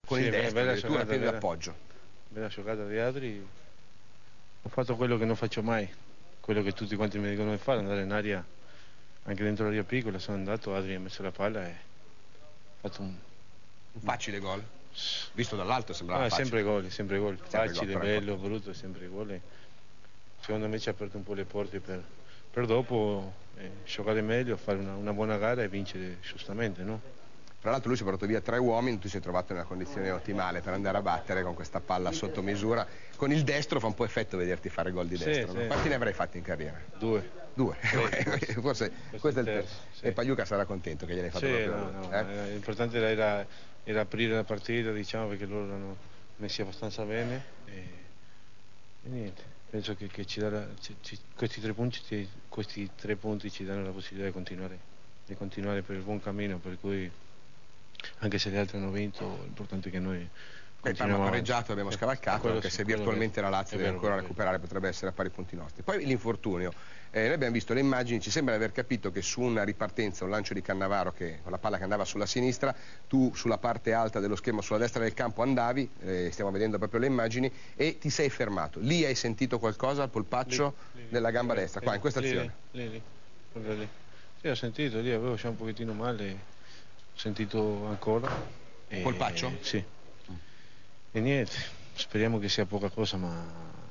con il destro, addirittura pieno di appoggio. Bella giocata di Adri. Ho fatto quello che non faccio mai, quello che tutti quanti mi dicono di fare, andare in aria, anche dentro l'area piccola. Sono andato, Adri ha messo la palla e ha fatto un facile gol. Visto dall'alto sembrava facile. Sempre gol, facile, bello, brutto, sempre gol. Secondo me ci ha aperto un po' le porte per dopo giocare meglio, fare una buona gara e vincere giustamente, no? Tra l'altro lui si è portato via 3 uomini, tu sei trovato in una condizione ottimale per andare a battere con questa palla sotto misura. Con il destro fa un po' effetto vederti fare gol di destro, no? Quanti ne avrai fatti in carriera? 2. 2? Forse questo è il terzo. Sì. E Pagliuca sarà contento che gliel'hai fatto proprio lui. L'importante era aprire la partita, diciamo, perché loro erano messi abbastanza bene e niente, penso che questi 3 punti ci danno la possibilità di continuare per il buon cammino, per cui anche se gli altri hanno vinto, l'importante è che noi abbiamo pareggiato, abbiamo scavalcato, anche se virtualmente la Lazio deve ancora recuperare, potrebbe essere a pari punti nostri. Poi l'infortunio, noi abbiamo visto le immagini, ci sembra di aver capito che su una ripartenza, un lancio di Cannavaro con la palla che andava sulla sinistra, tu sulla parte alta dello schermo sulla destra del campo andavi, stiamo vedendo proprio le immagini, e ti sei fermato. Lì hai sentito qualcosa al polpaccio della gamba destra, qua in questa azione? Lì. Sì, ho sentito, lì avevo già un pochettino male. Ho sentito ancora. Polpaccio? Sì. E niente, speriamo che sia poca cosa, ma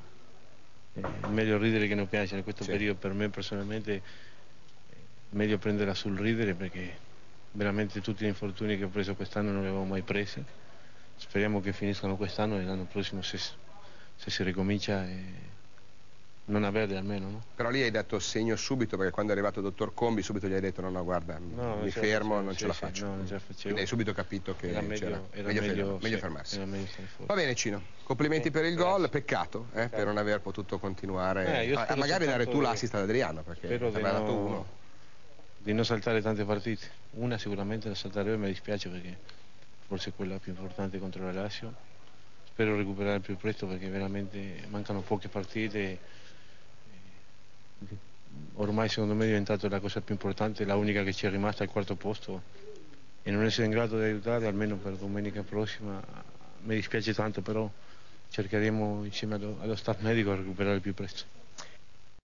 è meglio ridere che non piangere. In questo periodo per me personalmente è meglio prenderla sul ridere, perché veramente tutti gli infortuni che ho preso quest'anno non li avevo mai presi. Speriamo che finiscano quest'anno e l'anno prossimo, se si ricomincia, non averli almeno, no? Però lì hai dato segno subito, perché quando è arrivato il dottor Combi subito gli hai detto no guarda, mi fermo, non ce la faccio. No, non ce la facevo. Quindi hai subito capito che era meglio fermarsi. Era meglio stare fuori. Va bene Cino, complimenti per il gol, peccato per non aver potuto continuare, magari dare tu l'assist ad Adriano, perché ti aveva dato uno. Di non saltare tante partite, una sicuramente la salterò, mi dispiace perché forse è quella più importante contro la Lazio. Spero recuperare il più presto, perché veramente mancano poche partite. Ormai secondo me è diventata la cosa più importante, la unica che ci è rimasta al 4° posto, e non essere in grado di aiutare almeno per domenica prossima mi dispiace tanto, però cercheremo insieme allo staff medico a recuperare il più presto.